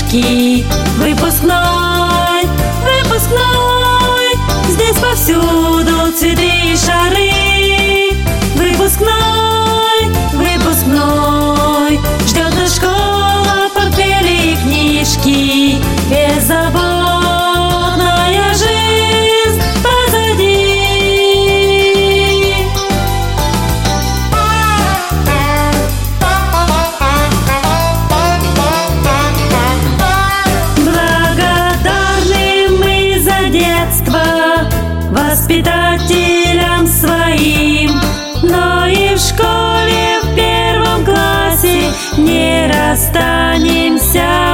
книжки. Выпускной, выпускной, здесь повсюду цветы и шары. Выпускной, выпускной, ждет нас школа, портфели и книжки. Беззаботная жизнь позади. Благодарны мы за детство воспитателям своим, но и в школе в первом классе не расстанемся